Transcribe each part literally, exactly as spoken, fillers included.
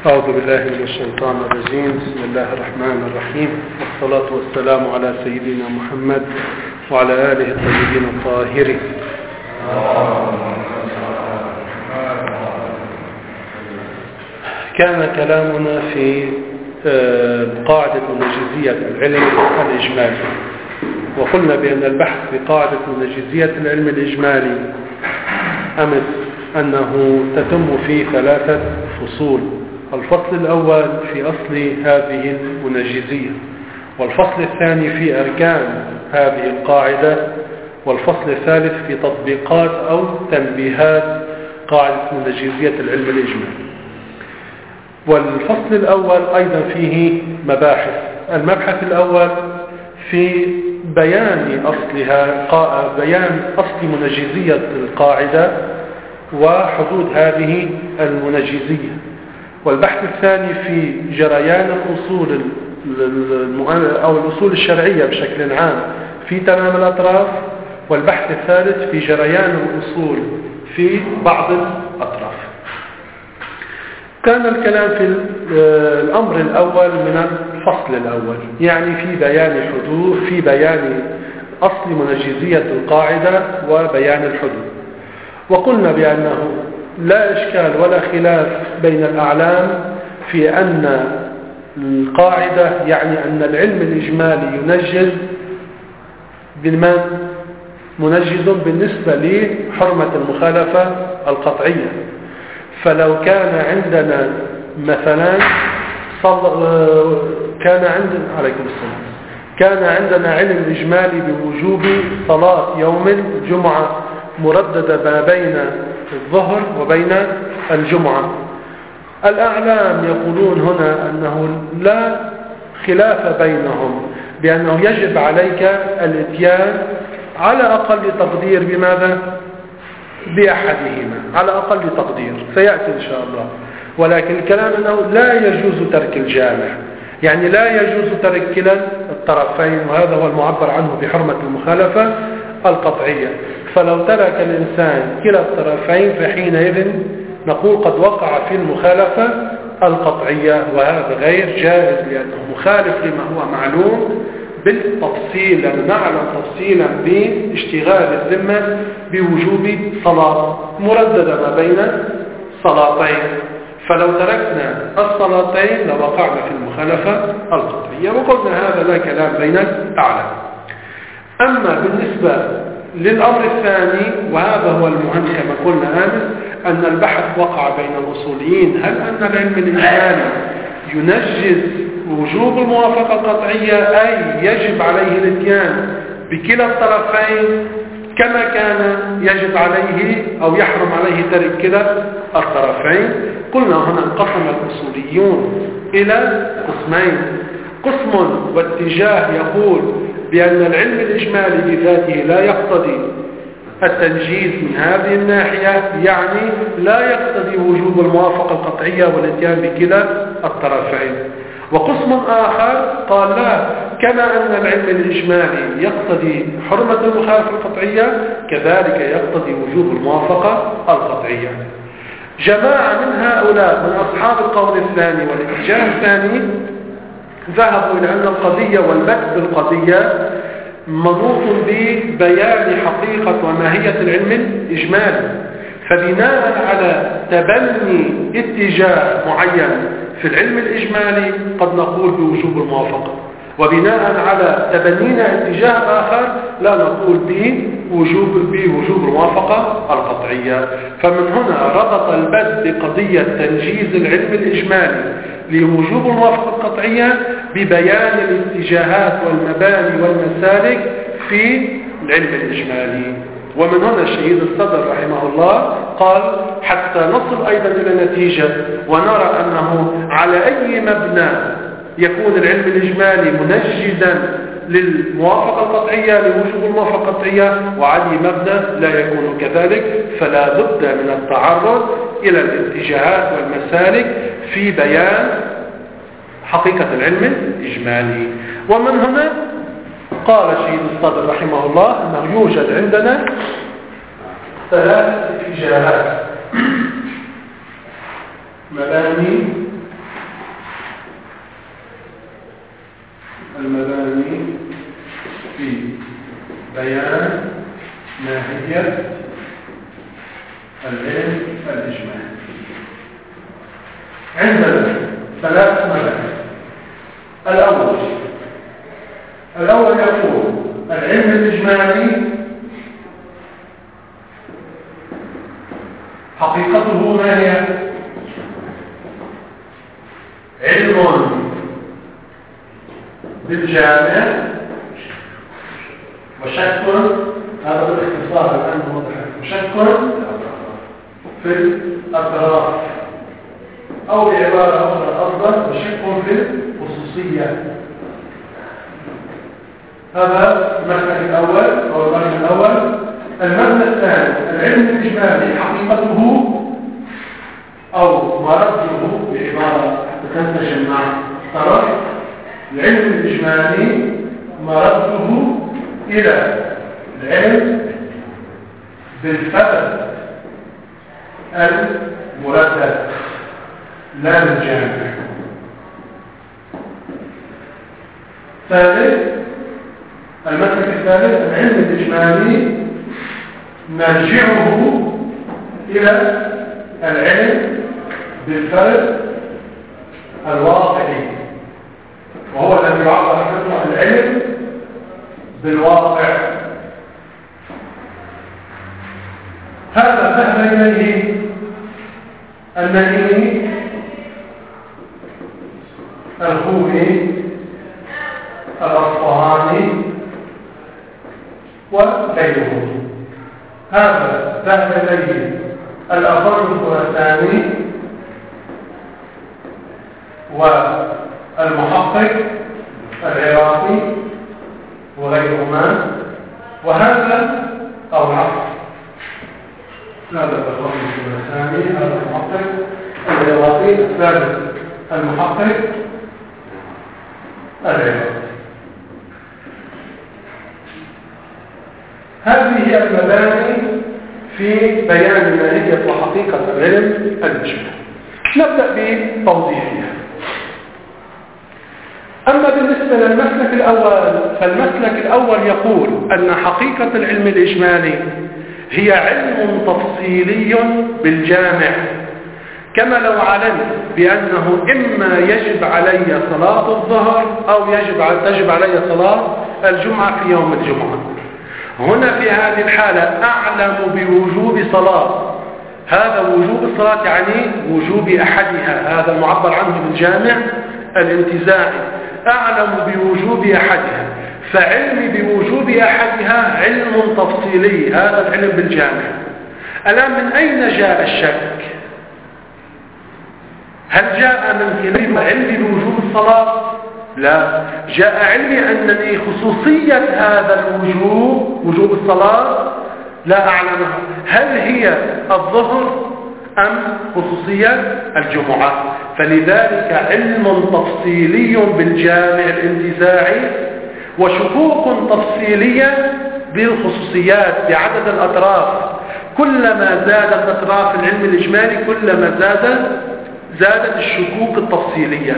أعوذ بالله من الشيطان الرجيم. بسم الله الرحمن الرحيم، والصلاة والسلام على سيدنا محمد وعلى آله الطيبين الطاهرين. كان كلامنا في قاعدة منجزية العلم الإجمالي، وقلنا بأن البحث في قاعدة منجزية العلم الإجمالي أمس أنه تتم في ثلاثة فصول. الفصل الأول في أصل هذه المنجزية، والفصل الثاني في أركان هذه القاعدة، والفصل الثالث في تطبيقات أو تنبيهات قاعدة منجزية العلم الإجمالي. والفصل الأول أيضا فيه مباحث. المبحث الأول في بيان أصلها، بيان أصل منجزية القاعدة وحدود هذه المنجزية. والبحث الثاني في جريان الأصول أو الأصول الشرعية بشكل عام في تمام الأطراف. والبحث الثالث في جريان الأصول في بعض الأطراف. كان الكلام في الأمر الأول من الفصل الأول، يعني في بيان حدود، في بيان أصل منجزية القاعدة وبيان الحدود. وقلنا بأنه لا إشكال ولا خلاف بين الأعلام في أن القاعدة يعني أن العلم الإجمالي ينجز بالمن منجز بالنسبة لحرمة المخالفة القطعية. فلو كان عندنا مثلا صل... كان عندنا عليكم السلام كان عندنا علم إجمالي بوجوب صلاة يوم الجمعة مرددة ما بين الظهر وبين الجمعة. الأعلام يقولون هنا أنه لا خلاف بينهم بأنه يجب عليك الاتيان على أقل تقدير بماذا؟ بأحدهما على أقل تقدير، سيأتي إن شاء الله. ولكن الكلام أنه لا يجوز ترك الجامع، يعني لا يجوز ترك كلا الطرفين، وهذا هو المعبر عنه بحرمة المخالفة القطعية. فلو ترك الإنسان كلا الطرفين فحينئذ نقول قد وقع في المخالفة القطعية، وهذا غير جائز لأنه مخالف لما هو معلوم بالتفصيل، لأن نعلم تفصيلا باشتغال الذمة بوجوب صلاة مرددة ما بين صلاتين. فلو تركنا الصلاتين لوقعنا في المخالفة القطعية، وقلنا هذا لا كلام بين الأعلام. أما بالنسبة للأمر الثاني، وهذا هو المهم كما قلنا آمس، أن البحث وقع بين الأصوليين هل أن العلم الإجمالي ينجز وجوب الموافقة القطعية، أي يجب عليه الاتيان بكلا الطرفين كما كان يجب عليه أو يحرم عليه ترك كلا الطرفين. قلنا هنا انقسم الأصوليون إلى قسمين. قسم واتجاه يقول بأن العلم الإجمالي بذاته لا يقتضي التنجيز من هذه الناحية، يعني لا يقتضي وجوب الموافقة القطعية والاتيان بكلا الطرفين. وقسم آخر قال لا، كما أن العلم الإجمالي يقتضي حرمة المخالفة القطعية كذلك يقتضي وجوب الموافقة القطعية. جماعة من هؤلاء من أصحاب القول الثاني والاتجاه الثاني ذهبوا إلى أن القضية والبحث بالقضية منوط ببيان حقيقة وماهية العلم الإجمالي، فبناء على تبني اتجاه معين في العلم الإجمالي قد نقول بوجوب الموافقة، وبناء على تبنينا اتجاه آخر لا نقول بوجوب بوجوب الموافقة القطعية. فمن هنا ربط البدء بقضية تنجيز العلم الإجمالي لوجوب الموافقة القطعية ببيان الاتجاهات والمباني والمسالك في العلم الإجمالي. ومن هنا الشهيد الصدر رحمه الله قال حتى نصل أيضا إلى نتيجة ونرى أنه على أي مبنى يكون العلم الإجمالي منجزا للموافقة القطعية لوجوب الموافقة القطعية، وعلى مبنى لا يكون كذلك، فلا بد من التعرض إلى الاتجاهات والمسالك في بيان حقيقة العلم الإجمالي. ومن هنا قال الشهيد الصدر رحمه الله أنه يوجد عندنا ثلاث اتجاهات: مباني المباني في بيان ماهية العلم الإجمالي. عندنا ثلاث مباني. الأول الأول يقول العلم الإجمالي حقيقته ما هي؟ علم بالجامع وشك، هذا بالاختصار الآن واضح، وشك في الأطراف، أو بعبارة أخرى أفضل وشك في الخصوصية. هذا المبنى الأول أو المبنى الأول. المبنى الثاني العلم الإجمالي حقيقته أو مرده بعبارة تنتشر مع طرف. العلم الإجمالي مرده إلى العلم بالفرد المردد لا الجامع. ثالث المسلك الثالث العلم الإجمالي مرجعه إلى العلم بالفرد الواقعي، وهو الذي يعبر عنه العلم بالواقع. هذا ذهب إليه النهي الخوئي الأصفهاني وغيره. هذا ذهب إليه الأخر الخراساني والمحقق العراقي وغيرهما. وهذا أو العصر هذا الأخر الخراساني، هذا المحقق العراقي، الثالث المحقق العراقي. هذه هي المباني في بيان ماهية وحقيقة العلم الإجمالي. نبدأ بتوضيحها. أما بالنسبة للمسلك الأول، فالمسلك الأول يقول أن حقيقة العلم الإجمالي هي علم تفصيلي بالجامع، كما لو علمت بأنه إما يجب علي صلاة الظهر أو يجب تجب علي صلاة الجمعة في يوم الجمعة. هنا في هذه الحالة أعلم بوجوب صلاة، هذا وجوب الصلاة يعني وجوب أحدها، هذا المعبر عنه بالجامع الانتزاعي، أعلم بوجوب أحدها، فعلمي بوجوب أحدها علم تفصيلي، هذا العلم بالجامع. الآن من أين جاء الشك؟ هل جاء من كلمة علمي بوجوب الصلاة؟ لا، جاء علمي أنني خصوصية هذا الوجوب وجوب الصلاة لا أعلمها، هل هي الظهر أم خصوصية الجمعة؟ فلذلك علم تفصيلي بالجامع الانتزاعي وشكوك تفصيلية بالخصوصيات بعدد الأطراف. كلما زادت أطراف العلم الإجمالي كلما زادت زادت الشكوك التفصيلية.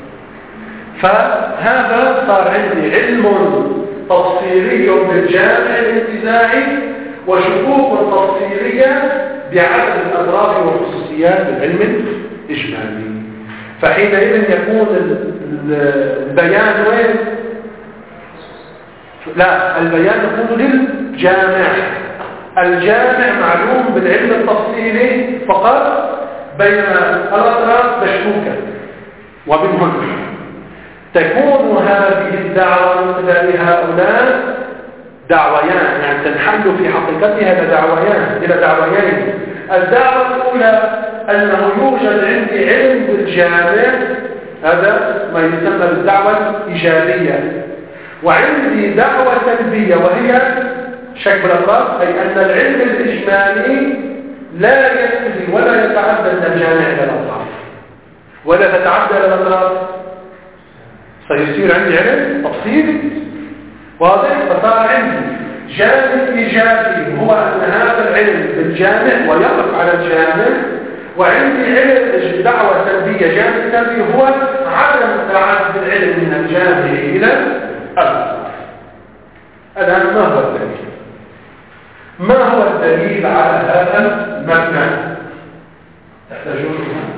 فهذا صار عندي علم تفصيلي بالجامع الانتزاعي وشكوك تفصيلية بعدد الأطراف والخصوصيات بالعلم الإجمالي. فحينئذ يكون البيان وين؟ لا، البيان يكون للجامع. الجامع معلوم بالعلم التفصيلي فقط، بين الأطراف مشكوكة. ومن هنا تكون هذه الدعوة من قبل هؤلاء دعويان، يعني تنحل في حقيقتها إلى دعويان إلى دعويين. الدعوة الأولى أنه يوجد عندي علم بالجامع، هذا ما يسمى بالدعوة الإيجابية، وعندي دعوة سلبية وهي شك بالأطراف، أي أن العلم الإجمالي لا ينتهي ولا يتعدى من الجامع إلى الأطراف، ولا تتعدى إلى الأطراف، سيصير عندي علم تفصيلي واضح. فصار عندي جانب إيجابي هو أن هذا العلم بالجامع ويقف على الجامع، وعندي علم دعوة سلبية جانب سلبي هو عدم تعد العلم من الجامع إلى الأصل. الآن ما هو الدليل؟ ما هو الدليل على هذا المبنى؟ تحتاجون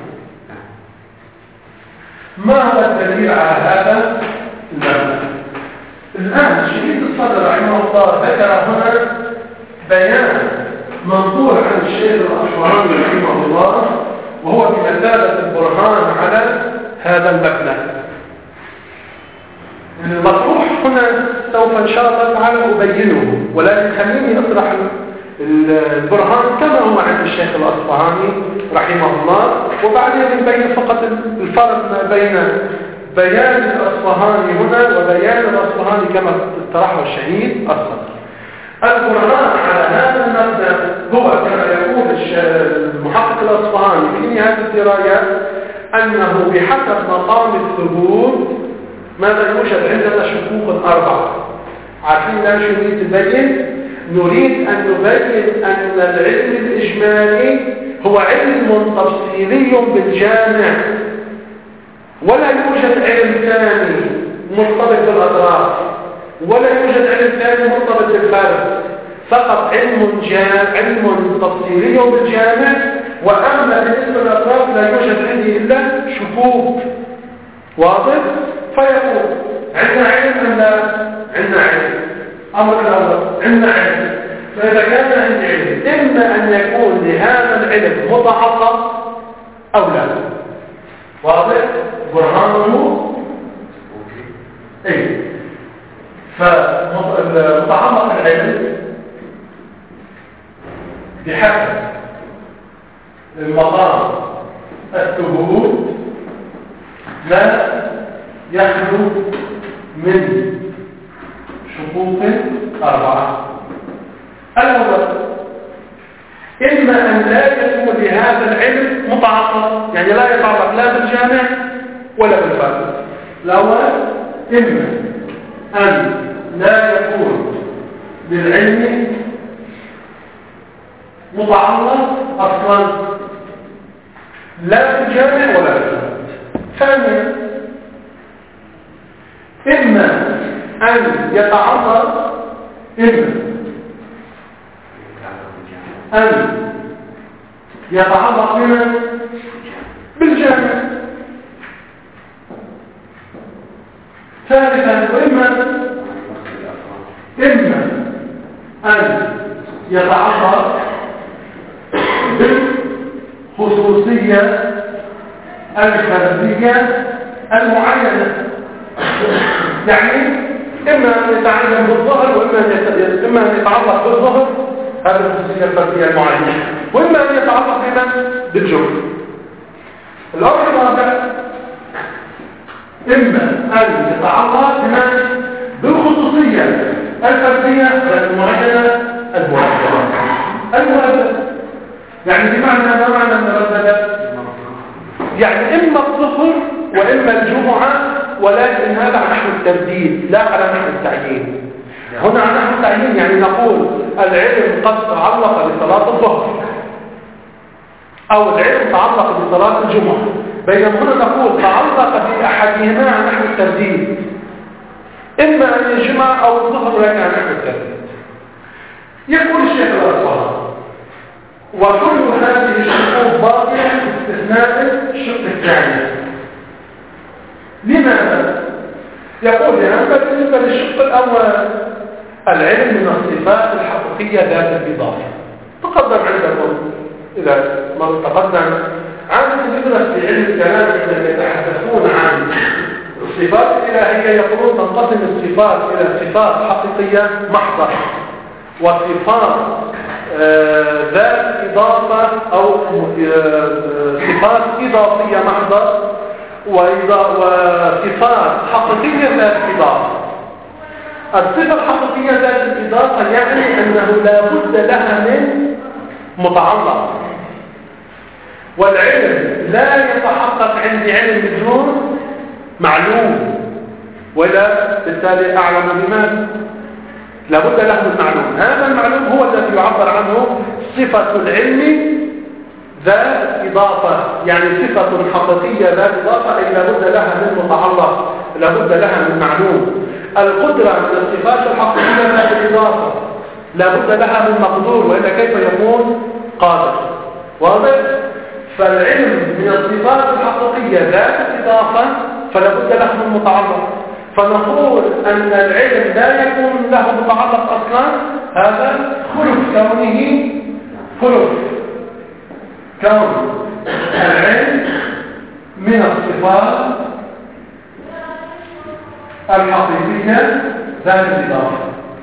ما هو الدليل على هذا المبنى؟ الآن شهيد الصدر رحمه الله ذكر هنا بيان منظور عن الشيخ الأصفهاني رحمه الله، وهو بمثابة البرهان على هذا المبنى. المطروح هنا سوف إن شاء الله تعالى أبينه، ولكن خليني أطرح البرهان كما هو عند الشيخ الأصفهاني رحمه الله، وبعدين نبين فقط الفرق ما بين بيان الأصفهاني هنا وبيان الأصفهاني كما طرحه الشهيد الصدر. البرهان على هذا المبدأ هو كما يقول المحقق الأصفهاني في نهاية الدرايات أنه بحسب مقام الثبوت ماذا يوجد عندنا شقوق أربعة. عارفين لا شو نريد نبين؟ نريد أن نبين أن العلم الإجمالي هو علم تفصيلي بالجامع، ولا يوجد علم ثاني مرتبط بالأطراف، ولا يوجد علم ثاني مرتبط بالفرد، فقط علم جامع علم تفصيلي بالجامع. وأما بالنسبة للأطراف لا يوجد عندي إلا شكوك. واضح؟ فيقول عندنا علم أم لا؟ عندنا علم. أمر الأول عندنا علم. فإذا كان عندي علم إما أن يكون لهذا العلم متعلق أو لا. واضح؟ برهانه إيه؟ فمتعلق العلم بحسب المقام الثبوت لا يخلو من شقوق أربعة. الأول إما أن لا يكون لهذا العلم متعلق، يعني لا يتعلق لا بالجامع ولا بالفرد. الأول إما أن لا يكون للعلم متعلق أصلا لا بالجامع ولا بالفرد. ثانيا إما أن يتعلق إما أن يتعلق بنا بالجامع. ثالثا وإما إما أن يتعلق بالخصوصية الفردية المعينة، يعني إما أن يتعلم بالظهر وإما أن يتعلق بالظهر هذه الخصوصية الفردية المعينة، وإما أن يتعلق بمن بالجمع. الأمر الرابع إما أن يتعلق بمن بالخصوصية الفردية المعينة المؤثرة المؤثرة. يعني بمعنى ما معنى المرددة؟ يعني إما الظهر وإما الجمعة، ولكن هذا على نحو الترديد لا على نحو التعيين. هنا على نحو التعيين يعني نقول العلم قد تعلق بصلاة الظهر أو العلم تعلق بصلاة الجمعة، بينما هنا نقول تعلق بأحدهما على نحو الترديد، إما أن يجمع أو الظهر ولكن على نحو الترديد. يقول الشيخ الأصفهاني وكل هذه الشقوق باطلة باستثناء الشق الثاني. لماذا؟ يقول لأن بالنسبة للشق الأول العلم من الصفات الحقيقية ذات الإضافة. تقدم عندكم إذا ما تقدم عن ندرس في علم الكلام عندما يتحدثون عن الصفات الإلهية يقولون تنقسم الصفات إلى صفات حقيقية محضة وصفات آه ذات إضافة أو آه صفات إضافية محضة وصفات حقيقية ذات إضافة. الصفة الحقيقية ذات الإضافة يعني أنه لا بد لها من متعلق، والعلم لا يتحقق عندي علم بدون معلوم، ولا بالتالي أعلم بماذا؟ لا بد له من معلوم. هذا المعلوم هو الذي يعبر عنه صفة العلم ذات إضافة، يعني صفة حقيقية ذات إضافة، أي لابد لها من متعلق، لابد لها من معلوم. القدرة من الصفات الحقيقية ذات الإضافة، لابد لها من مقدور، وإلا كيف يكون قادر؟ واضح؟ فالعلم من الصفات الحقيقية ذات الإضافة فلابد له من متعلق. فنقول أن العلم لا يكون له متعلق أصلا، هذا خلف كونه خلف كون العلم من الصفات الحقيقية ذات الإضافة.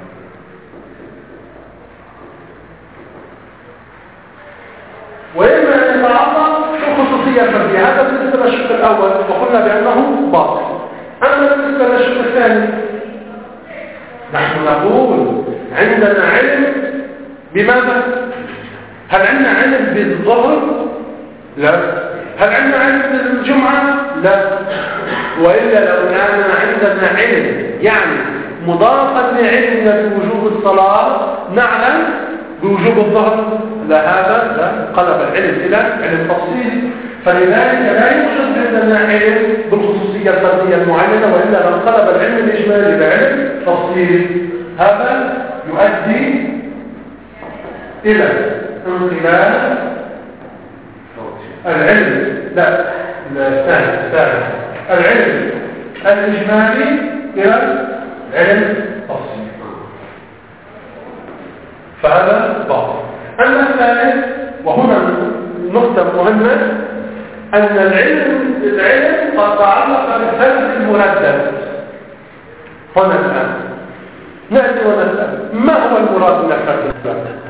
وإما أن يتعلق بخصوصية فردية، هذا بالنسبة للشق الأول وقلنا بأنه باطل. أما بالنسبة للشق الثاني نحن نقول عندنا علم بماذا؟ هل عندنا علم بالظهر؟ لا. هل عندنا علم بالجمعة؟ لا. وإلا لو كان عندنا علم يعني مضافا لعلمنا بوجوب الصلاة نعلم بوجوب الظهر، لا هذا لا، قلب العلم إلى علم تفصيلي. فلذلك لا يوجد عندنا علم بالخصوصية الفردية المعينة، وإلا لو قلب العلم الإجمالي بعلم تفصيلي، هذا يؤدي إلى انقلاب العلم لا الثاني الثاني العلم الإجمالي إلى علم تفصيلي، فهذا باطل. أما الثالث، وهنا نقطة مهمة، أن العلم العلم قد تعلق بالفرد المردد. هنا الآن نأتي ونسأل ما هو المراد من الفرد المردد؟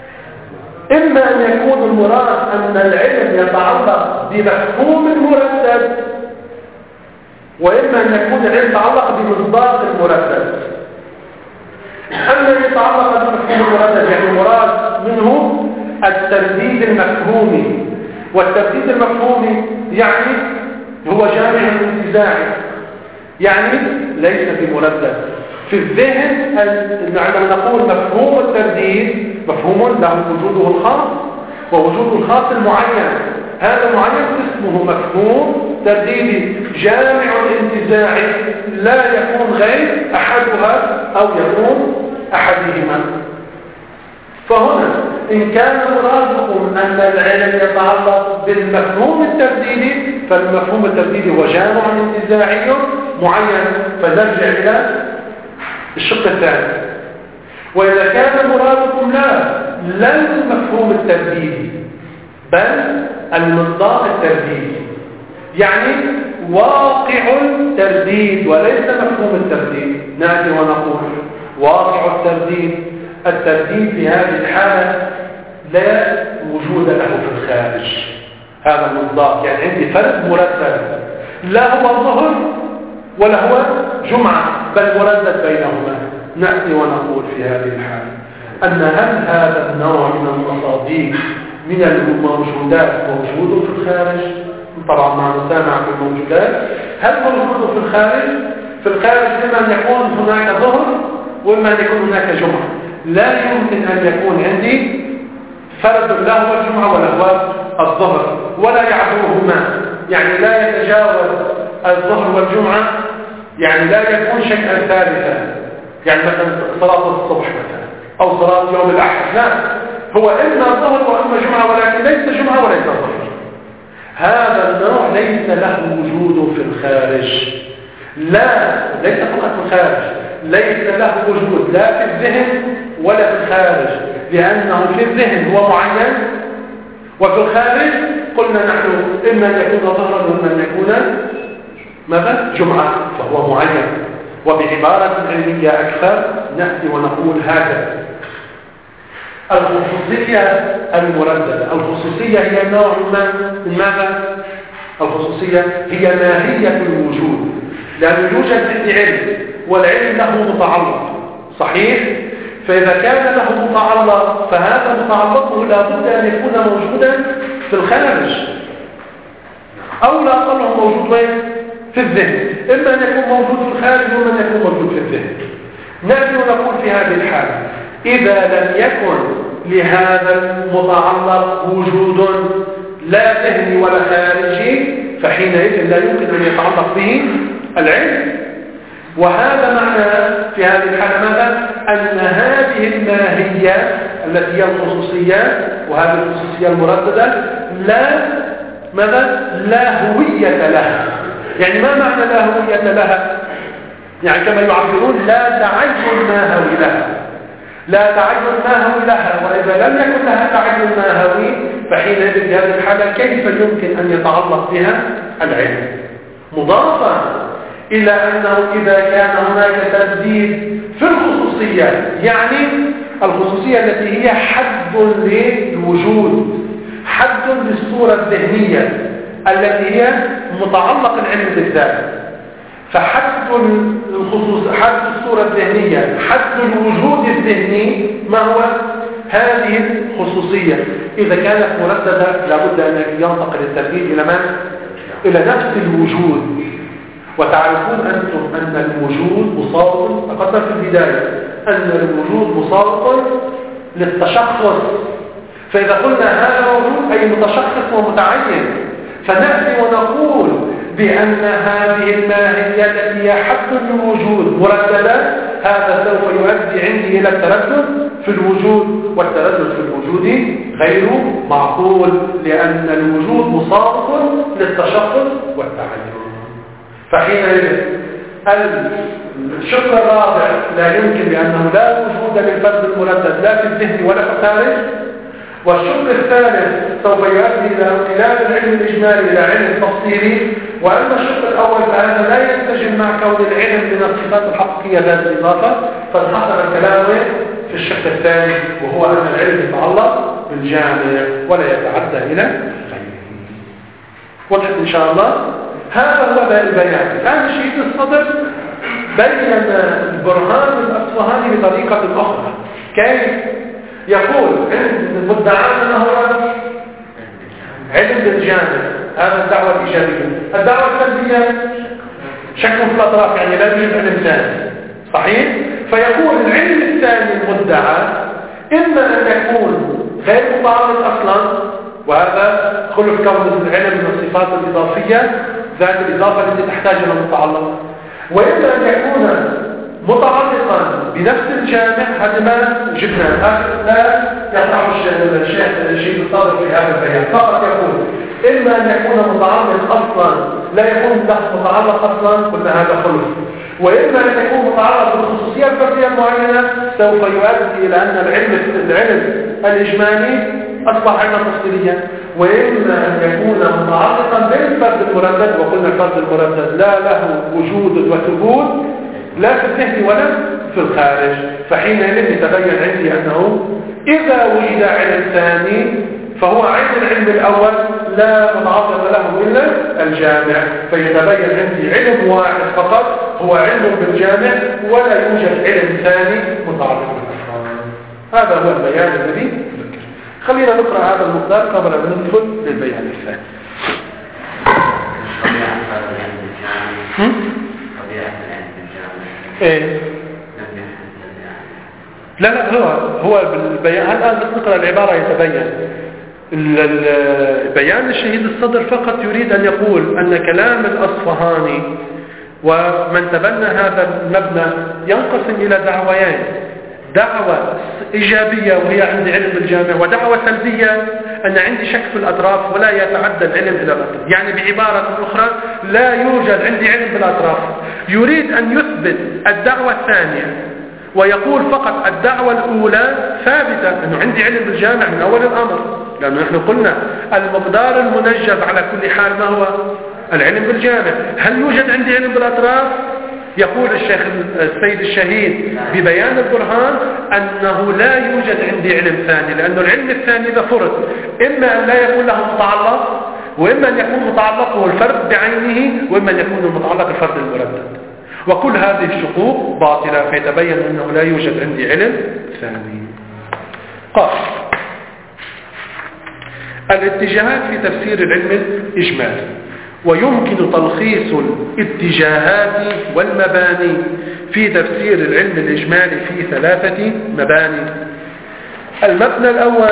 إما أن يكون المراد أن العلم يتعلق بمفهوم المردد، وإما أن يكون العلم يتعلق بمصداق المردد. أما أن يتعلق بمفهوم المردد يعني مراد منه الترديد المفهومي، والترديد المفهومي يعني هو جامع انتزاعي، يعني ليس بمردد في الذهن. عندما نقول مفهوم الترديد مفهوم له وجوده الخاص ووجوده الخاص المعين، هذا المعين اسمه مفهوم ترديدي جامع انتزاعي، لا يكون غير أحدها أو يكون أحدهما. فهنا إن كان مرادكم أن العلم يتعلق بالمفهوم الترديدي، فالمفهوم الترديدي هو جامع انتزاعي معين، فنرجع إلى الشق الثاني. وإذا كان مرادكم لا لا المفهوم الترديدي بل المصداق الترديدي، يعني واقع الترديد وليس مفهوم الترديد، نأتي ونقول واقع الترديد. الترديد في هذه الحالة لا وجود له في الخارج، هذا المصداق. يعني عندي فرد مردد لا هو الظهر ولا هو جمعة بل مردد بينهما. نأتي ونقول في هذه الحالة أن هل هذا النوع من المصادق من الموجودات موجود في الخارج؟ طبعا مع نسامع في الموجودات، هل موجود في الخارج؟ في الخارج إما أن يكون هناك ظهر وإما أن يكون هناك جمعة. لا يمكن أن يكون عندي فرد لا هو الجمعة ولا هو الظهر ولا يعبرهما، يعني لا يتجاوز الظهر والجمعة، يعني لا يكون شيئا ثالثا، يعني مثلا صلاة الصبح مثلا أو صلاة يوم الأحد، لا، هو إما ظهر وإما جمعة، ولكن ليس جمعة وليس ظهر. هذا النوع ليس له وجود في الخارج، لا ليس فقط في الخارج، ليس له وجود لا في الذهن ولا في الخارج، لأنه في الذهن هو معين وفي الخارج قلنا نحن إما أن يكون ظهرا وإما أن يكون ماذا؟ جمعة، فهو معين. وبعبارة علمية أكثر نأتي ونقول هكذا: الخصوصية المرددة، الخصوصية هي نوع من ماذا؟ الخصوصية هي ماهية الوجود، لأنه يوجد عندي علم والعلم له متعلق، صحيح؟ فإذا كان له متعلق فهذا متعلقه لابد أن يكون موجودا في الخارج، أو لا أقله موجود وين؟ في الذهن، إما أن يكون موجود في الخارج وإما أن يكون موجود في الذهن. نحن نقول في هذه الحالة إذا لم يكن لهذا المتعلق وجود لا ذهني ولا خارجي فحينئذ لا يمكن أن يتعلق به العلم. وهذا معنى في هذه الحالة ماذا؟ أن هذه الماهية التي هي الخصوصية وهذه الخصوصية المرددة لا ماذا؟ لا هوية لها. يعني ما معنى لا هوية لها؟ يعني كما يعبرون لا تعين ماهوي لها، لا تعين ماهوي لها. وإذا لم يكن لها تعين ماهوي فحينئذ في هذه الحالة كيف يمكن أن يتعلق بها العلم؟ مضافا إلى أنه إذا كان هناك ترديد في الخصوصية، يعني الخصوصية التي هي حد للوجود، حد للصورة الذهنية التي هي متعلق العلم بالذات، فحد الخصوص حد الصورة الذهنية، حد الوجود الذهني ما هو؟ هذه الخصوصية. إذا كانت مرددة لابد أن ينتقل الترديد إلى من؟ إلى نفس الوجود. وتعرفون أنتم أن الوجود مصادر، أقدر في البداية أن الوجود مصادر للتشخص. فإذا قلنا هذا موجود أي متشخص ومتعين، فنأتي ونقول بأن هذه الماهية التي هي حد الوجود مرددة، هذا سوف يؤدي عندي إلى التردد في الوجود، والتردد في الوجود غير معقول لأن الوجود مصادر للتشخص والتعين. فحينئذ الشق الرابع لا يمكن لأنه لا وجود للفرد المردد لا في الذهن ولا في الخارج. والشق الثالث سوف يؤدي إلى انقلاب العلم الإجمالي إلى علم تفصيلي. وأما الشق الأول فهذا لا ينسجم مع كون العلم من الصفات الحقيقية ذات الإضافة، فانحصر الكلام في الشق الثاني وهو أن العلم يتعلق بالجامع ولا يتعدى إلى غيره. وضحت إن شاء الله؟ هذا هو البيان. الآن شهيد الصدر بين البرهان الأصفهاني بطريقة أخرى. كيف؟ يقول عند المدعاة أنه علم بالجامع، هذا الدعوة الإيجابية. الدعوة السلبية شك في الأطراف، يعني لا يوجد علم ثاني. صحيح؟ فيقول العلم الثاني المدعى إما أن يكون غير متعارض أصلا، وهذا خلف كون العلم من الصفات الإضافية ذات الإضافة التي تحتاج إلى متعلق، وإما أن يكون متعلقا بنفس الجامع. هذا ما جبنا لا يطرح الشيخ الشيخ الصادق في هذا البيان، فقط يقول إما أن يكون متعلق أصلا لا يكون له متعلق أصلا، قلنا هذا خلف، وإما أن يكون متعلق بالخصوصية الفردية المعينة سوف يؤدي إلى أن العلم العلم الإجمالي أصبح علما تفصيليا، وإما أن يكون متعلقا بالفرد المردد. وقلنا الفرد المردد لا له وجود وثبوت لا في الذهن ولا في الخارج. فحينئذ يتبين عندي أنه إذا وجد علم ثاني فهو عين العلم الأول لا متعلق له إلا الجامع، فيتبين عندي علم واحد فقط هو علم بالجامع ولا يوجد علم ثاني متعلق بالأفراد. هذا هو البيان الذي ذكر. خلينا نقرأ هذا المقدار قبل أن ندخل للبيان الثاني. ايه لا لا هو هو بالبيان الآن بس نقرأ العبارة يتبين. البيان الشهيد الصدر فقط يريد أن يقول أن كلام الأصفهاني ومن تبنى هذا المبنى ينقسم إلى دعويين: دعوة إيجابية وهي عندي علم بالجامع، ودعوة سلبية أن عندي شك في الأطراف ولا يتعدى العلم إلى الأطراف. يعني بعبارة أخرى لا يوجد عندي علم بالأطراف. يريد أن يثبت الدعوة الثانية ويقول فقط الدعوة الأولى ثابتة أنه عندي علم بالجامع من أول الأمر، لأنه نحن قلنا المقدار المنجز على كل حال ما هو؟ العلم بالجامع. هل يوجد عندي علم بالأطراف؟ يقول الشيخ السيد الشهيد ببيان البرهان أنه لا يوجد عندي علم ثاني، لأن العلم الثاني إذا فرض إما أن لا يكون له متعلق، وإما أن يكون متعلق هو الفرد بعينه، وإما أن يكون المتعلق الفرد المردد. وكل هذه الشقوق باطلة، فيتبين أنه لا يوجد عندي علم ثاني. قال الاتجاهات في تفسير العلم الإجمالي. ويمكن تلخيص الاتجاهات والمباني في تفسير العلم الإجمالي في ثلاثة مباني. المبنى الأول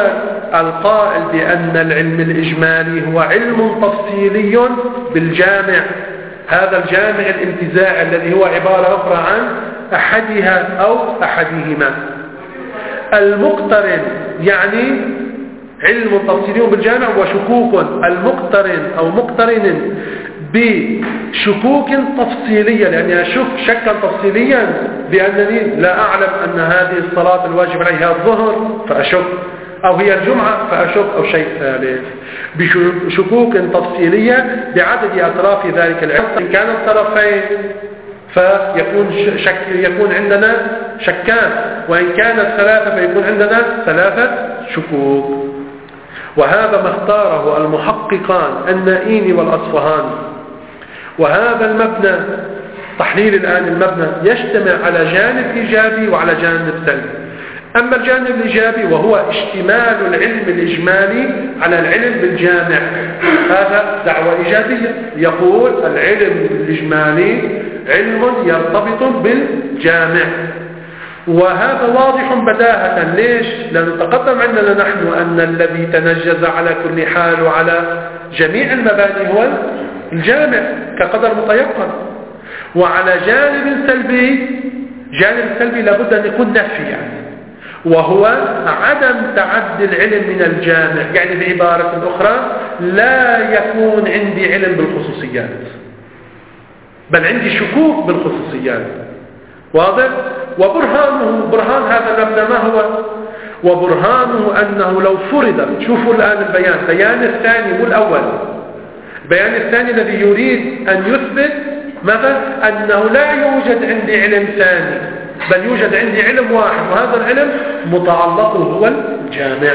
القائل بأن العلم الإجمالي هو علم تفصيلي بالجامع، هذا الجامع الانتزاعي الذي هو عبارة أخرى عن أحدها أو أحدهما. المقترن يعني علم تفصيلي بالجامع وشكوك، المقترن أو مقترن بشكوك تفصيلية، لأني أشك شكا تفصيليا بأنني لا أعلم أن هذه الصلاة الواجب عليها الظهر فأشك، أو هي الجمعة فأشك، أو شيء ثالث. بشكوك تفصيلية بعدد أطراف ذلك العلم، إن كان الطرفين فيكون شك يكون عندنا شكان، وإن كانت ثلاثة فيكون عندنا ثلاثة شكوك. وهذا ما اختاره المحققان النائيني والأصفهاني. وهذا المبنى تحليل الآن المبنى يجتمع على جانب إيجابي وعلى جانب سلبي. أما الجانب الإيجابي وهو اشتمال العلم الإجمالي على العلم بالجامع، هذا دعوة إيجابية، يقول العلم الإجمالي علم يرتبط بالجامع، وهذا واضح بداهة. ليش؟ لأنه تقدم عندنا نحن أن الذي تنجز على كل حال وعلى جميع المباني هو الجامع كقدر متيقن. وعلى جانب سلبي، جانب سلبي لابد أن يكون نفي يعني، وهو عدم تعدي العلم من الجامع، يعني بعبارة أخرى لا يكون عندي علم بالخصوصيات، بل عندي شكوك بالخصوصيات. واضح؟ وبرهانه، برهان هذا المبنى ما هو؟ وبرهانه أنه لو فرض، شوفوا الآن البيان، بيان الثاني مو الأول، بيان الثاني الذي يريد أن يثبت ماذا؟ أنه لا يوجد عندي علم ثاني، بل يوجد عندي علم واحد، وهذا العلم متعلقه هو الجامع.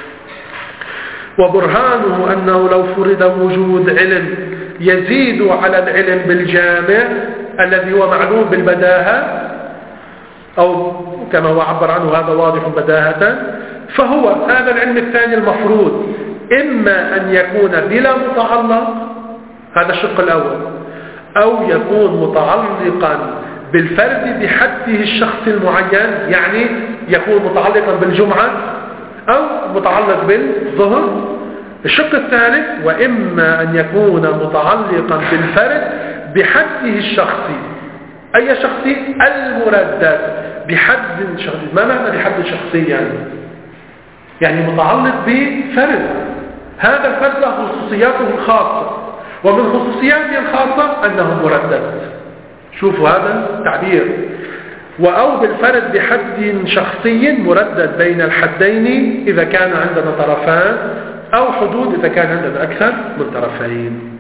وبرهانه أنه لو فرض وجود علم يزيد على العلم بالجامع الذي هو معلوم بالبداهة، أو كما هو عبر عنه هذا واضح بداهة، فهو هذا العلم الثاني المفروض إما أن يكون بلا متعلق، هذا الشق الأول، أو يكون متعلقا بالفرد بحده الشخص المعين، يعني يكون متعلقا بالجمعة أو متعلق بالظهر. الشق الثالث وإما أن يكون متعلقا بالفرد بحده الشخصي. أي شخصي؟ المردد بحد شخصي. ما معنى بحد شخصي؟ يعني يعني متعلق بفرد، هذا الفرد له خصوصياته الخاصة، ومن خصوصياته الخاصة أنه مردد. شوفوا هذا التعبير. وأو بالفرد بحد شخصي مردد بين الحدين إذا كان عندنا طرفان، أو حدود إذا كان عندنا أكثر من طرفين.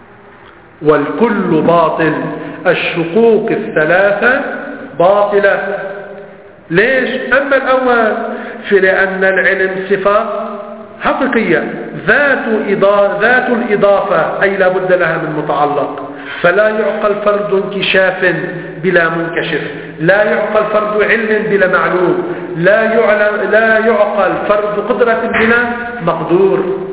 والكل باطل، الشقوق الثلاثة باطلة. ليش؟ أما الأول فلأن العلم صفة حقيقية ذات إضافة، ذات الإضافة، أي لا بد لها من متعلق، فلا يعقل فرد انكشاف بلا منكشف، لا يعقل فرد علم بلا معلوم، لا يعلم لا يعقل فرد قدرة بلا مقدور.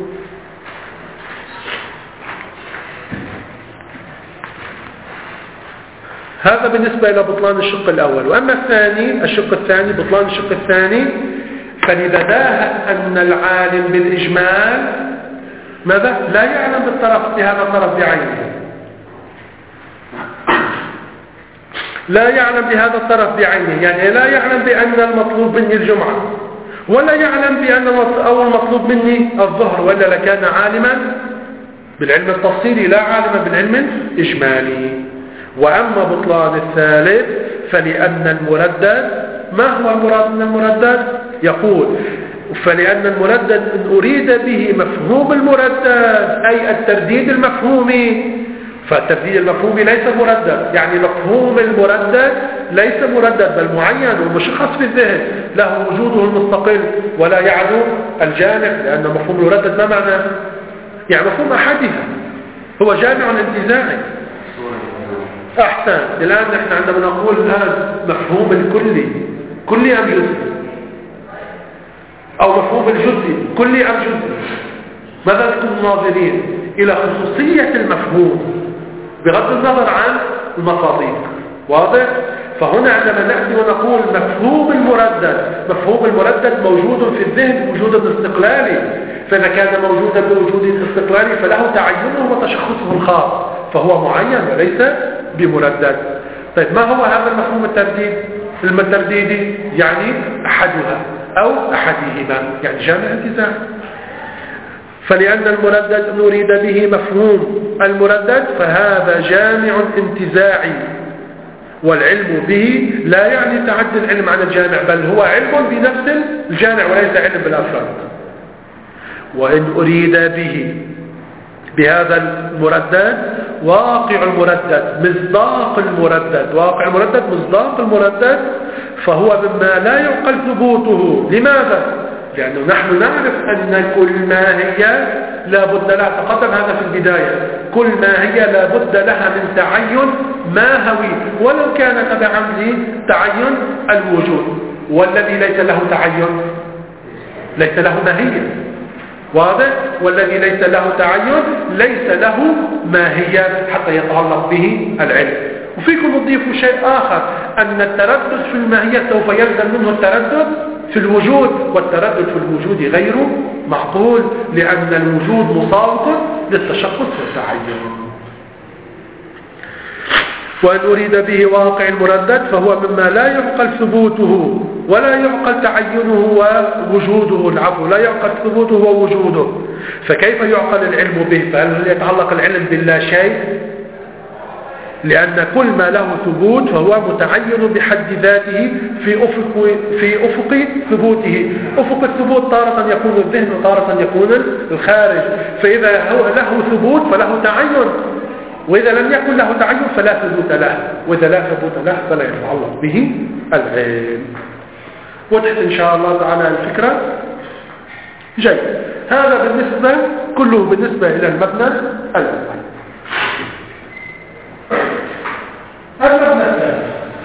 هذا بالنسبة إلى بطلان الشق الأول. وأما الثاني، الشق الثاني، بطلان الشق الثاني، فلبداهة أن العالم بالإجمال ماذا؟ لا يعلم بالطرف بهذا الطرف بعينه، لا يعلم بهذا الطرف بعينه، يعني لا يعلم بأن المطلوب مني الجمعة، ولا يعلم بأن أو المطلوب مني الظهر، ولا لكان عالما بالعلم التفصيلي لا عالما بالعلم الإجمالي. وأما بطلان الثالث فلأن المردد، ما هو المراد من المردد؟ يقول فلأن المردد إن أريد به مفهوم المردد أي الترديد المفهومي، فالترديد المفهومي ليس مردد، يعني مفهوم المردد ليس مردد بل معين ومشخص في الذهن له وجوده المستقل ولا يعدو الجامع، لأن مفهوم المردد ما معنى؟ يعني مفهوم أحدها هو جامع انتزاعي. أحسن. الآن نحن عندما نقول الآن مفهوم الكلي، كلي أم جزء؟ أو مفهوم الجزء، كلي أم جزء؟ ماذا نكون ناظرين؟ إلى خصوصية المفهوم بغض النظر عن المصادق. واضح؟ فهنا عندما نأتي ونقول مفهوم المردد، مفهوم المردد موجود في الذهن وجودا استقلالي، فإذا كان موجودا بوجود استقلالي فله تعينه وتشخصه الخاص، فهو معين وليس بمردد. طيب ما هو هذا المفهوم الترديد الترديدي؟ يعني أحدها أو أحدهما، يعني جامع انتزاع. فلأن المردد نريد به مفهوم المردد فهذا جامع انتزاعي، والعلم به لا يعني تعدي العلم عن الجامع، بل هو علم بنفس الجامع وليس علم بالأفراد. وإن أريد به بهذا المردد واقع المردد مصداق المردد، واقع المردد مصداق المردد، فهو مما لا يعقل ثبوته. لماذا؟ لأنه نحن نعرف أن كل ما هي لا بد لها، تقدم هذا في البداية، كل ما هي لا بد لها من تعين ماهوي ولو كان تبعا لتعين الوجود، والذي ليس له تعين ليس له ماهية، واضح؟ والذي ليس له تعين ليس له ماهية حتى يتعلق به العلم. وفيكم نضيف شيء آخر، أن التردد في الماهية سوف يلزم منه التردد في الوجود، والتردد في الوجود غير معقول، لأن الوجود مساوق للتشخص والتعين. وأن أريد به واقع المردد فهو مما لا يعقل ثبوته ولا يعقل تعينه ووجوده، العفو لا يعقل ثبوته ووجوده. فكيف يعقل العلم به؟ فهل يتعلق العلم باللا شيء؟ لأن كل ما له ثبوت فهو متعين بحد ذاته في أفق, في أفق ثبوته. أفق الثبوت تارة يكون الذهن وتارة يكون الخارج، فإذا هو له ثبوت فله تعين، وإذا لم يكن له تعين فلا ثبوت له، وإذا لا ثبوت له فلا يتعلق به العلم. وضحت إن شاء الله تعالى الفكرة؟ جيد. هذا بالنسبة كله بالنسبة إلى المبنى الأول. المبنى الثاني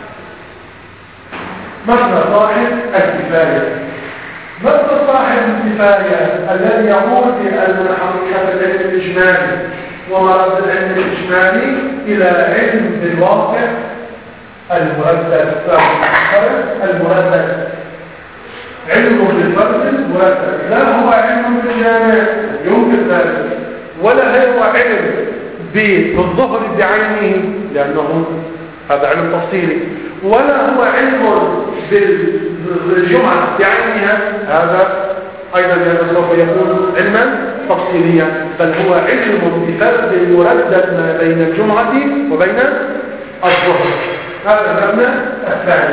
مبنى صاحب الكفاية. مبنى صاحب الكفاية الذي يقول بأن حقيقة العلم الإجمالي ومرد العلم الإجمالي إلى علم بالواقع المردد. المردد علم بالفرد المردد، لا هو علم بالجامع يمكن ذلك، ولا هو علم بالظهر بعينه لأنه هذا علم تفصيلي، ولا هو علم بالجمعة بعينها، هذا أيضا سوف يكون علما تفصيليا، بل هو علم بفرد المردد ما بين الجمعة وبين الظهر. هذا المبنى الثاني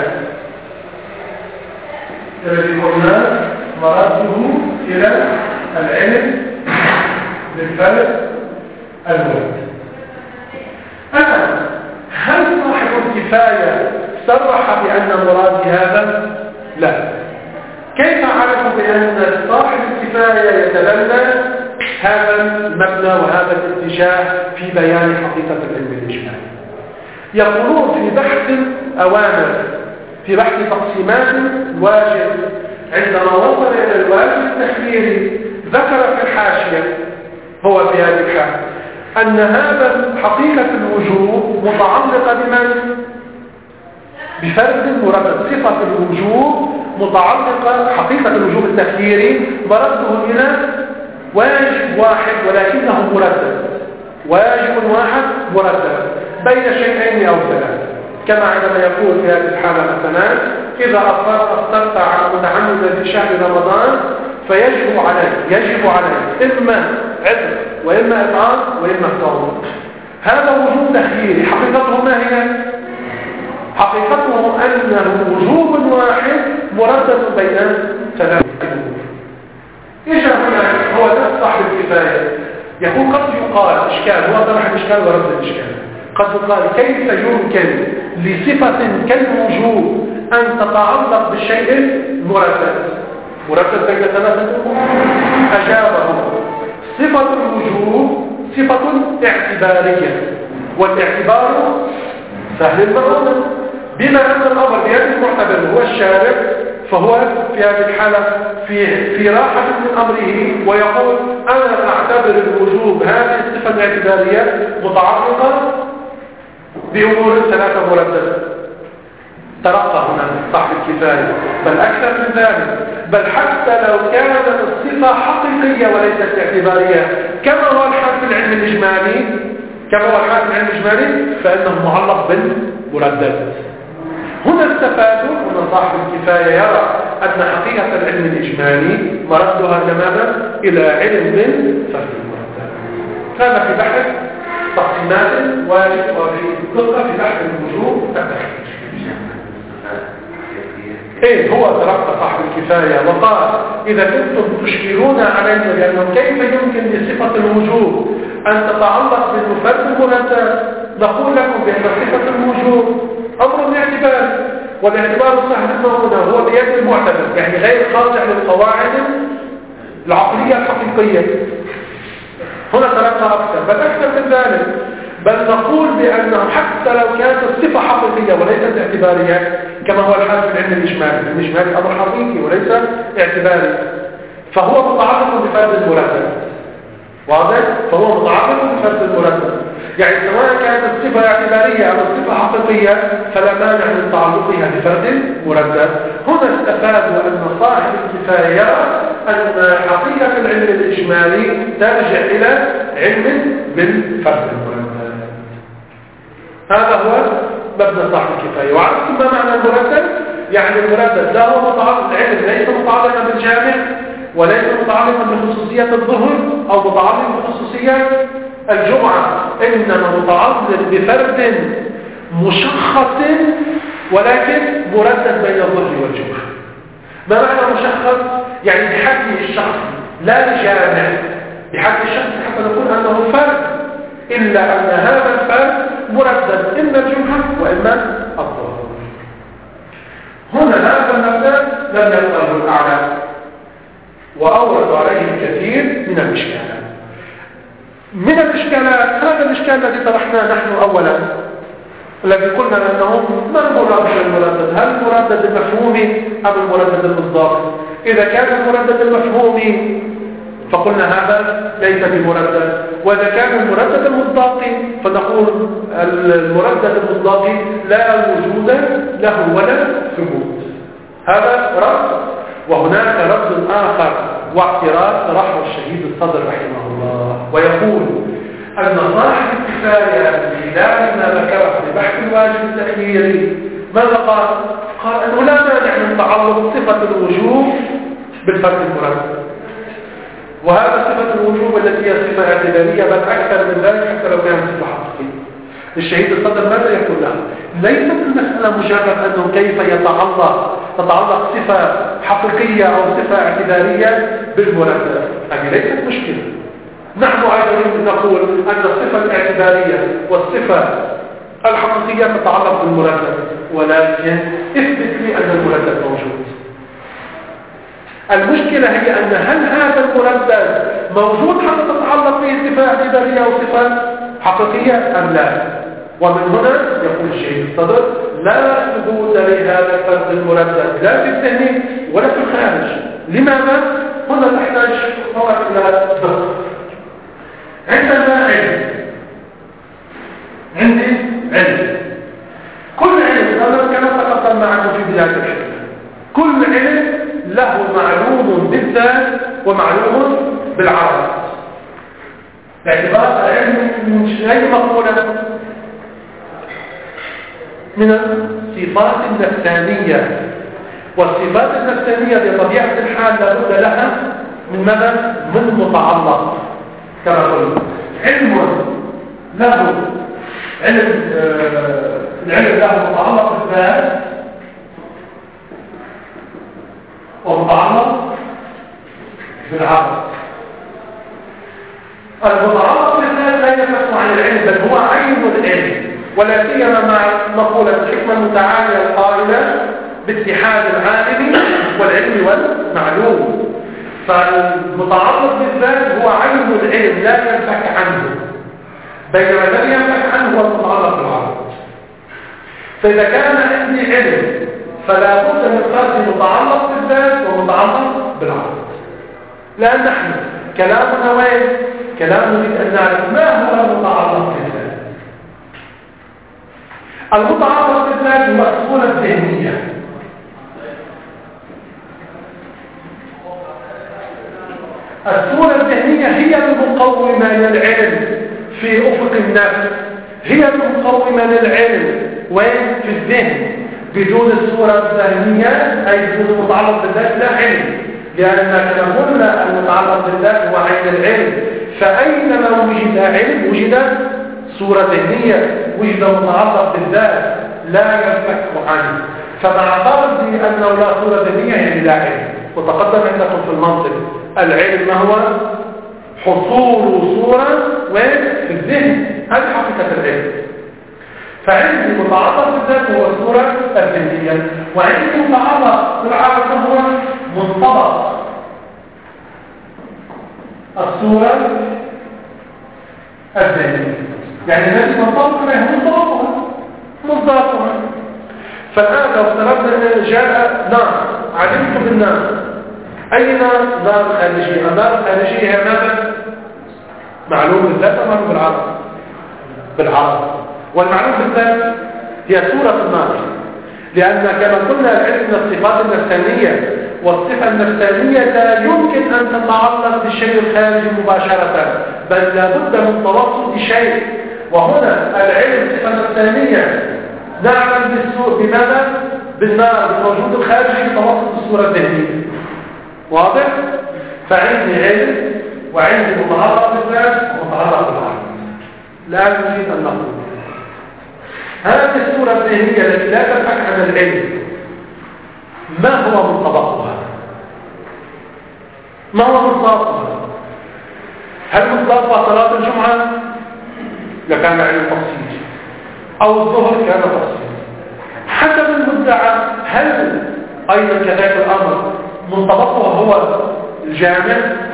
الذي قلنا مرده إلى العلم بالفرد المردد. الآن هل صاحب الكفاية صرح بأن مرادي هذا؟ لا. كيف عرفوا بأن صاحب الكفاية يتبنى هذا المبنى وهذا الاتجاه في بيان حقيقة العلم الإجمالي؟ يقولون في بحث أوامر، في بحث تقسيمات الواجب، عندما وصل إلى الواجب التخييري ذكر في الحاشية هو في هذه الحالة أن هذا حقيقة الوجوب متعلقة بمن؟ بفرد مرتب. صفة الوجوب متعلقة، حقيقة الوجوب التخييري مرده إلى واجب واحد ولكنه مرتب، واجب واحد مرتب بين شيئين أو ثلاثة، كما عندما يقول في هذه الحالة مثلا إذا أفطرت على متعمد في شهر رمضان فيجب عليه يجب عليه إما عتق وإما إطعام وإما صوم. هذا وجوب تخييري، حقيقته ما هي؟ حقيقته أنه وجوب واحد مردد بين ثلاثة أمور. إيش هنا هو ده صاحب الكفاية؟ يقول قد يقال إشكال، هو طرح الإشكال ورد الإشكال. قد يقال كيف يمكن لصفة كالوجوب أن تتعلق بالشيء المردد؟ مرتب بين ثلاثة أمور. أجابه صفة الوجوب صفة اعتبارية، والاعتبار سهل المرض، بما أن الأمر بيد المعتبر هو الشارع، فهو في هذه الحالة في في راحة من أمره ويقول أنا أعتبر الوجوب هذه الصفة الاعتبارية متعلقة بأمور ثلاثة مرتبة. ترقى هنا صاحب الكفاية، بل أكثر من ذلك، بل حتى لو كانت الصفة حقيقية وليست اعتبارية كما هو الحال في العلم الإجمالي كما هو الحال في العلم الإجمالي فإنه معلق بالمردد. هنا استفادوا أن صاحب الكفاية يرى أن حقيقة العلم الإجمالي مردها لماذا؟ إلى علم فرد المردد. هذا في بحث تقسيمات واجب وفي دقة في بحث الوجوب التخريج. ايه هو ترقى صاحب الكفاية وقال إذا كنتم تشكلون علينا لأنه كيف يمكن لصفة الوجوب أن تتعلق بالمفرد المردد، نقول لكم بأن صفة الوجوب أمر اعتباري، والاعتبار الصحيح هنا هو بيد المعتبر، يعني غير خاضع للقواعد العقلية الحقيقية. هنا ترقى أكثر، بل أكثر من ذلك، بل نقول بأنه حتى لو كانت الصفة حقيقية وليست اعتبارية كما هو الحال في العلم الإجمالي، الإجمالي أمر حقيقي وليس اعتباري، فهو متعلق بفرد المردد. واضح؟ فهو متعلق بفرد المردد، يعني سواء كانت الصفة اعتبارية أو الصفة حقيقية فلا مانع من تعلقها بفرد مردد. هنا استفادوا أن صاحب الكفاية يرى أن حقيقة العلم الإجمالي ترجع إلى علم بالفرد المردد. هذا هو مبنى صاحب الكفاية. وعرفتم ما معنى المردد؟ يعني المردد لا هو متعلق العلم ليس متعلقا بالجامع وليس متعلقا بخصوصية الظهر أو متعلق بخصوصية الجمعة، إنما متعلق بفرد مشخص ولكن مردد بين الظهر والجمعة. ما معنى مشخص؟ يعني بحد الشخص لا الجامع، بحد الشخص حتى نقول أنه فرد، إلا أن هذا الفرد مردد إما الجمعة وإما الظهر. هنا هذا المبدأ لم يقبله الأعلام وأورد عليه الكثير من الإشكالات. من الإشكالات هذا الإشكال الذي طرحناه نحن أولا، الذي قلنا أنه ما المراد بالمردد؟ هل المردد المفهومي أم المردد المصداقي؟ إذا كان المردد المفهومي فقلنا هذا ليس بمردد، وإذا كان المردد المصداقي فنقول المردد المصداقي لا وجود له ولا ثبوت. هذا رد. وهناك رد آخر واعتراض طرحه الشهيد الصدر رحمه الله، ويقول أن صاحب الكفاية بخلال ما ذكره في بحث الواجب التأخيري ماذا قال؟ قال أنه لا مانع من تعلق صفة الوجوب بالفرد المردد، وهذا صفة الوجوب التي هي صفة اعتبارية، بل أكثر من ذلك حتى لو كانت صفة حقيقية. الشهيد الصدر ماذا يقول له؟ ليست المسألة مجرد أنه كيف يتعلق تتعلق صفة حقيقية أو صفة اعتبارية بالمردد، هذه ليست مشكلة. نحن أيضا نقول أن الصفة الاعتبارية والصفة الحقيقية تتعلق بالمردد، ولكن اثبت لي أن المردد موجود. المشكلة هي أن هل هذا المردد موجود حتى تتعلق به صفة اعتبارية أو صفة حقيقية أم لا؟ ومن هنا يقول الشيخ الصدر لا ثبوت لهذا الفرد المردد لا في الذهن ولا في الخارج. لماذا؟ هنا نحتاج فقط إلى ضغط. عندنا علم، عندي علم، كل علم هذا كما تقدم معكم في بداية الحديث، كل علم له معلوم بالذات ومعلوم بالعرض. باعتبار العلم من أي مقولة؟ من الصفات النفسانية، والصفات النفسانية بطبيعة الحال لابد لها من ماذا؟ من متعلق. كما قلت علم له علم آه العلم له متعلق بالذات ومتعلق بالعرض. المتعلق بالذات لا ينفصل عن العلم بل هو عين العلم، ولا سيما مع مقولة الحكمة المتعالية القائلة باتحاد العالم والعلم والمعلوم. فالمتعلق بالذات هو عين العلم لا ينفك عنه، بينما الذي ينفك عنه هو المتعلق بالعرض. فإذا كان عندي علم فلا بد من فرق متعلق بالذات ومتعلق بالعرض، لأن نحن كلامنا وين؟ كلامنا يريد أن نعرف ما هو المتعلق بالذات. المتعرض بالذات هو الصورة الذهنية. الصورة الذهنية هي المقومة للعلم في أفق النفس، هي المقومة للعلم وين في الذهن. بدون الصورة الذهنية أي بدون المتعلق بالذات لا علم، لأن كما قلنا المتعلق بالذات هو عين العلم، فأينما وجد علم وجد صورة ذهنية، وجد متعلق بالذات لا ينفك عنه. فمع فرض أنه لا صورة ذهنية يعني لا علم. وتقدم عندكم في المنطق العلم ما هو حصول صورة وين في الذهن، هذه حقيقة العلم. فعندي متعلق بالذات هو الصورة الذهنية، وعندي متعلق بالعقل هو منطبق الصورة الذهنية، يعني الذي منطبق له منطبقها مصداقها. فالآن لو افترضنا جاء نار، علمت بالنار، أي نار؟ نار خارجية. النار الخارجية هي ماذا؟ معلوم بالذات أو معلوم بالعرض؟ بالعرض. والمعلوم بالذات هي صورة النار، لأن كما قلنا العلم من الصفات النفسانية، والصفة النفسانية لا يمكن أن تتعلق بالشيء الخارجي مباشرة، بل لابد من توسط شيء. وهنا العلم صفة نفسانية، نعلم بالسوء بماذا؟ بالنار، بالوجود الخارجي بتوسط الصورة الذهنية. واضح؟ فعندي علم وعندي متعلق بالذات ومتعلق بالعقل. لا نريد أن نقول هذه الصورة الذهنية التي لا تنفك عن العلم ما هو منطبقها؟ ما هو مصداقها؟ هل مصداقها صلاة الجمعة؟ لكان علم تفصيل، أو الظهر كان تفصيل حسب المدعى. هل أيضا كذلك الأمر منطبقها هو الجامع؟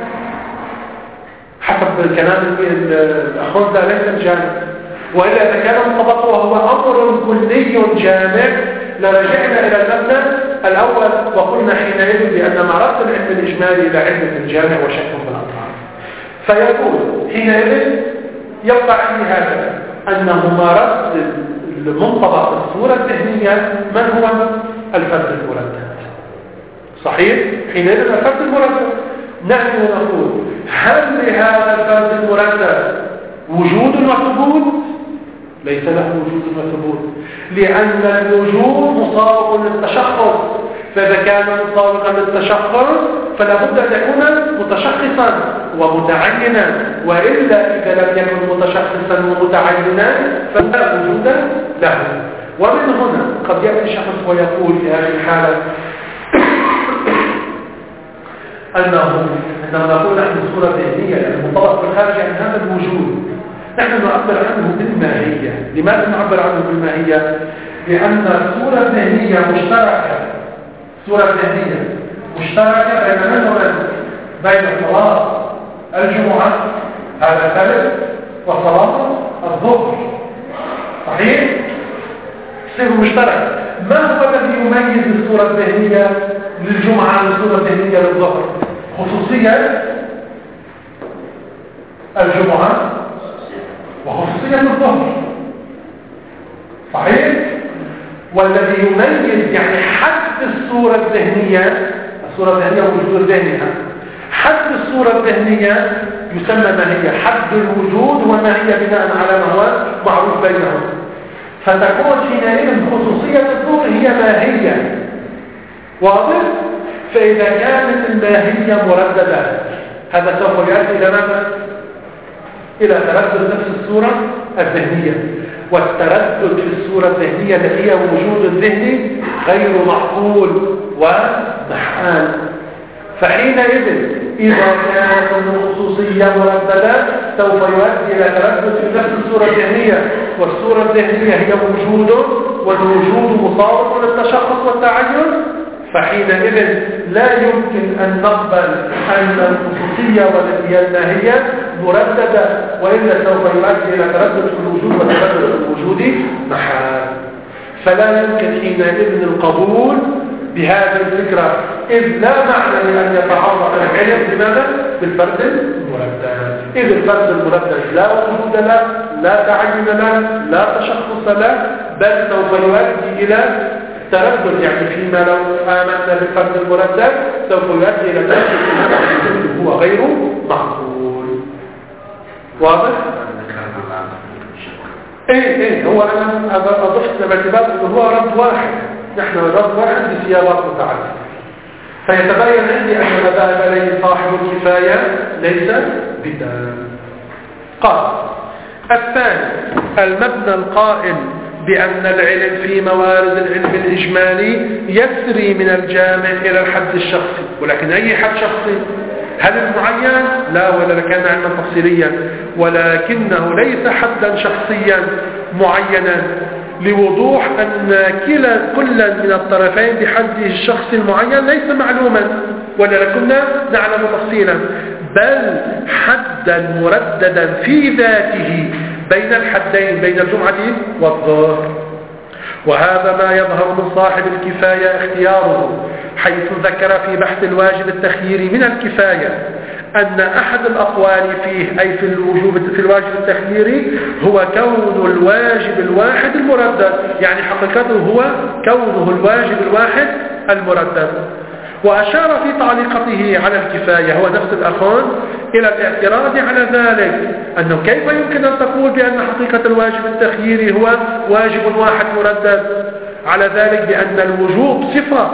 حسب كلام الأخوان ده ليس الجامع، وإلا إذا كان منطبقه وهو أمر كلي جامع لرجعنا إلى المبنى الأول وقلنا حينئذ بأن معرفة العلم الإجمالي إلى علم الجامع وشك في الأطراف. فيقول حينئذ يبقى عندي هذا أنه مرد المنطبق الصورة الذهنية من هو الفرد المردد. صحيح؟ حينئذ الفرد المردد نحن نقول هل لهذا الفرد المردد وجود وثبوت؟ ليس له وجود وثبوت، لأن الوجود مصاب للتشخص، فإذا كان مصابا للتشخص فلا بد أن يكون متشخصا ومتعينا، وإلا إذا لم يكن متشخصا ومتعينا فلا وجود له. ومن هنا قد يأتي شخص ويقول في هذه الحالة أنه عندما نقول نحن الصورة الذهنية المنطبق بالخارج عن هذا الوجود نحن نعبر عنه بالماهية. لماذا نعبر عنه بالماهية؟ لأن الصورة الذهنية مشتركة، الصورة الذهنية مشتركة بين من ومن؟ بين صلاة الجمعة هذا ثالث وصلاة الظهر. صحيح؟ صفة مشترك. ما هو الذي يميز الصورة الذهنية للجمعة عن الصورة الذهنية للظهر؟ خصوصية الجمعة وخصوصية الظهر. صحيح؟ والذي يميز يعني حد الصورة الذهنية، الصورة الذهنية وجود ذهنها، حد الصورة الذهنية يسمى ما هي حد الوجود وما هي بناء على ما هو معروف بينهم. فتكون حينئذ خصوصية الظهر هي ماهية. واضح؟ فإذا كانت الماهية مرددة هذا سوف يؤدي إلى ماذا؟ إلى تردد نفس الصورة الذهنية، والتردد في الصورة الذهنية التي هي وجود الذهني غير معقول ومحال. فحينئذ إذا كانت الخصوصية مرددة سوف يؤدي إلى تردد في نفس الصورة الذهنية، والصورة الذهنية هي وجود، والوجود مصادر للتشخص والتعين. فحينئذ لا يمكن أن نقبل أن الخصوصية والتي هي الماهية مرددة، وإلا سوف يؤدي إلى تردد في الوجود وتردد في الوجود محال. فلا يمكن حينئذ القبول بهذه الفكرة، إذ لا معنى لأن يتعرض العلم لماذا؟ بالفرد المردد. إذ الفرد المردد لا وجود له، لا تعين له، لا تشخص له، بل سوف يؤدي إلى تردد، يعني فيما لو آمنا بالفرد المردد سوف يؤدي إلى تردد هو غير معقول. واضح؟ ايه ايه هو انا اضفت باعتبار انه هو رد واحد، نحن رد واحد بسياقات متعدده، فيتبين عندي ان ما ذهب اليه صاحب الكفايه ليس بدال. قال الثاني المبنى القائل بأن العلم في موارد العلم الإجمالي يسري من الجامع إلى الحد الشخصي، ولكن أي حد شخصي؟ هل المعين؟ لا، ولا كان علما تفصيليا، ولكنه ليس حدا شخصيا معينا، لوضوح أن كلا كل من الطرفين بحده الشخصي المعين ليس معلوما، ولا كنا نعلم تفصيلا، بل حدا مرددا في ذاته بين الحدين، بين الجمعة والظهر. وهذا ما يظهر من صاحب الكفاية اختياره، حيث ذكر في بحث الواجب التخييري من الكفاية أن أحد الأقوال فيه، أي في الوجوب في الواجب التخييري، هو كون الواجب الواحد المردد، يعني حقيقته هو كونه الواجب الواحد المردد. وأشار في تعليقته على الكفاية هو نفس الأخون إلى الاعتراض على ذلك، أنه كيف يمكن أن تقول بأن حقيقة الواجب التخييري هو واجب واحد مردد، على ذلك بأن الوجوب صفة،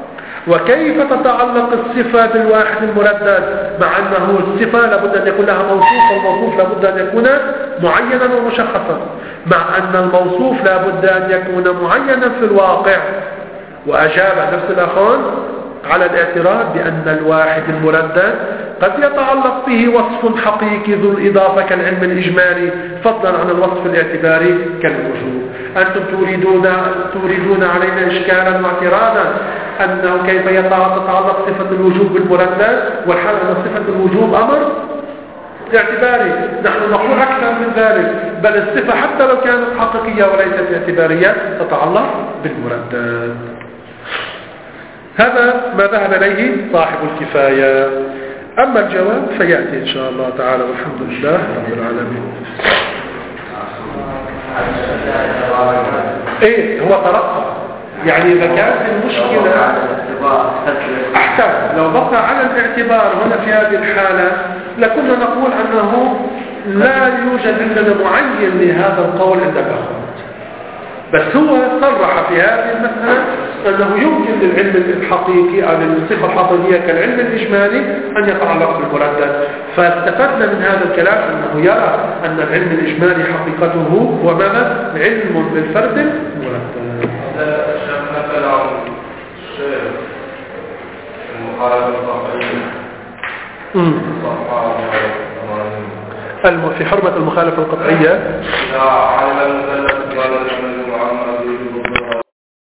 وكيف تتعلق الصفة بالواحد المردد مع أنه الصفة لابد أن يكون لها موصوف، والموصوف لابد أن يكون معينا ومشخصا، مع أن الموصوف لابد أن يكون معينا في الواقع. وأجاب نفس الأخون على الاعتراض بأن الواحد المردد قد يتعلق به وصف حقيقي ذو الإضافة كالعلم الإجمالي، فضلا عن الوصف الاعتباري كالوجوب. أنتم تريدون تريدون علينا إشكالا واعتراضا أنه كيف يتعلق صفة الوجوب بالمردد، والحال أن صفة الوجوب أمر اعتباري. نحن نقول أكثر من ذلك، بل الصفة حتى لو كانت حقيقية وليست اعتبارية تتعلق بالمردد. هذا ما ذهب إليه صاحب الكفاية. أما الجواب فيأتي إن شاء الله تعالى، والحمد لله رب العالمين. إيه هو ترقى، يعني إذا كانت المشكلة أحسن لو بقى على الاعتبار هنا في هذه الحالة لكنا نقول أنه لا يوجد عندنا معين لهذا القول عند الأخوات، بس هو صرح في هذه المسألة أنه يمكن للعلم الحقيقي أو للصفة الحقيقية كالعلم الإجمالي أن يتعلق بالمردد، فاستفدنا من هذا الكلام أنه يرى أن العلم الإجمالي حقيقته هو ماذا؟ علم بالفرد المردد. مثلا الشيخ المخالفة القطعية في حرمة المخالفة القطعية إذا علم المثلث